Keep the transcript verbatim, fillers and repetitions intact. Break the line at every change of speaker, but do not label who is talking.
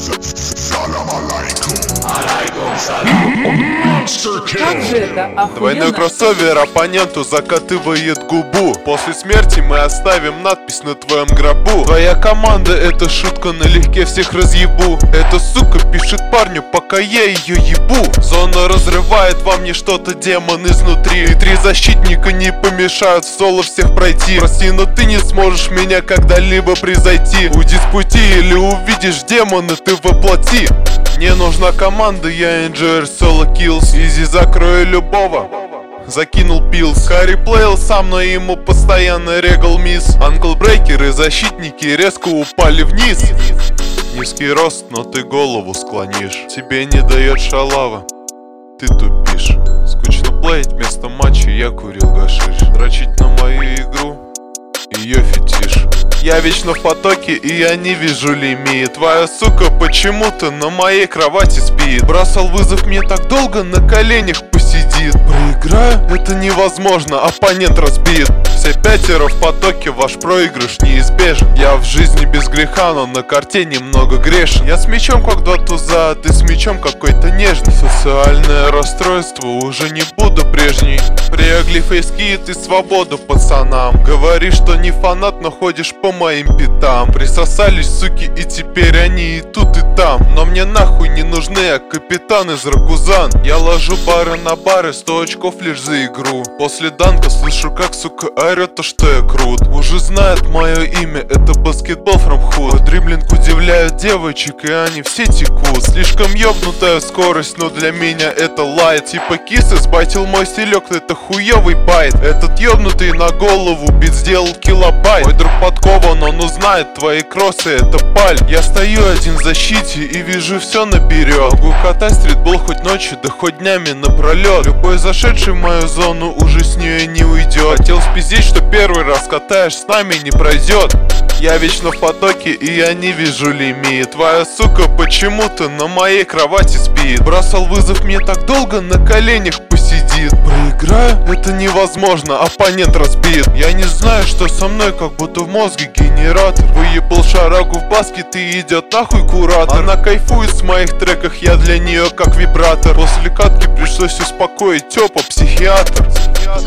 Как же это охуенно.
Двойной кроссовер оппоненту закатывает губу. После смерти мы оставим надпись на твоем гробу. Твоя команда — это шутка, налегке всех разъебу. Эта сука пишет парню, пока я ее ебу. Зона разрывает во мне что-то, демон изнутри. И три защитника не помешают в соло всех пройти. Прости, но ты не сможешь меня когда-либо превзойти. Уйди с пути или увидишь демона, ты воплоти. Мне нужна команда, я Enjoyer Solo Kills. Изи закрою любого. Закинул пилс. Харри плейл сам, но ему постоянно регал мисс. Анкл брейкер и защитники резко упали вниз. Низкий рост, но ты голову склонишь. Тебе не дает шалава, ты тупишь. Скучно плеить, вместо матча я курил гашиш. Дрочить на мою игру — ее фетиш. Я вечно в потоке, и я не вижу лимит. Твоя сука почему-то на моей кровати спит. Бросал вызов, мне так долго на коленях посидит. Проиграю? Это невозможно, оппонент разбит. Все пятеро в потоке, ваш проигрыш неизбежен. Я в жизни без греха, но на карте немного грешен. Я с мечом как два туза, а ты с мечом какой-то нежный. Социальное расстройство, уже не буду прежней. Приогли фейскит и свободу пацанам. Говоришь, что не фанат, но ходишь по моим пятам. Присосались суки, и теперь они и тут, и там. Но мне нахуй не нужны, а капитан из Ракузан. Я ложу бары на бары, сто очков лишь за игру. После данка слышу, как сука орет, то что я крут. Уже знает мое имя, это баскетбол from hood. Мой дриблинг удивляет девочек, и они все текут. Слишком ёбнутая скорость, но для меня это лайт. Типа кисы сбайтил мой стилек, это хуёвый байт. Этот ёбнутый на голову бит сделал килобайт. Мой друг подкован, он узнает твои кроссы, это паль. Я стою один в защите и вижу все наперед. Могу катать стритбол хоть ночью, да хоть днями напролет. Любой зашедший в мою зону уже с нее не уйдет. Хотел спиздить, что первый раз катаешь, с нами не пройдет. Я вечно в потоке, и я не вижу лимит. Твоя сука почему-то на моей кровати спит. Бросал вызов, мне так долго на коленях посидит. Проиграю? Это невозможно, оппонент разбит. Я не знаю, что со мной, как будто в мозге генератор. Выебал шарагу в баскет и идет нахуй куратор. Она кайфует с моих треках, я для нее как вибратор. После катки пришлось успокоить тёпа, психиатр.